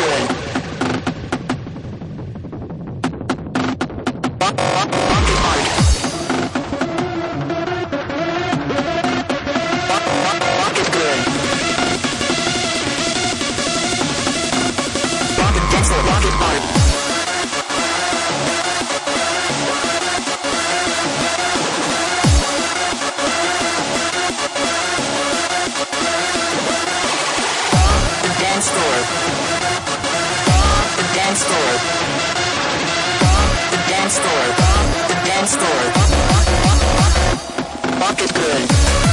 good. Rock it hard. Rock it good. Rock it dance floor, rock it hard. Dance floor. The dance floor. The dance floor. The dance floor. Rock it good.